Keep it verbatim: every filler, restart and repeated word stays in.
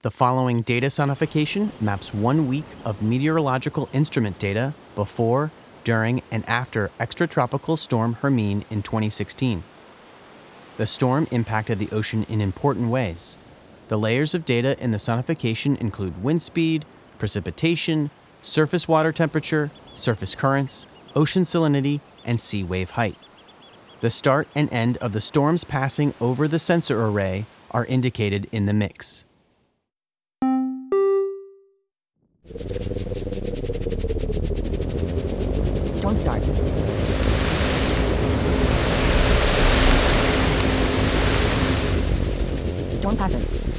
The following data sonification maps one week of meteorological instrument data before, during, and after extratropical storm Hermine in twenty sixteen. The storm impacted the ocean in important ways. The layers of data in the sonification include wind speed, precipitation, surface water temperature, surface currents, ocean salinity, and sea wave height. The start and end of the storms passing over the sensor array are indicated in the mix. Storm starts. Storm passes.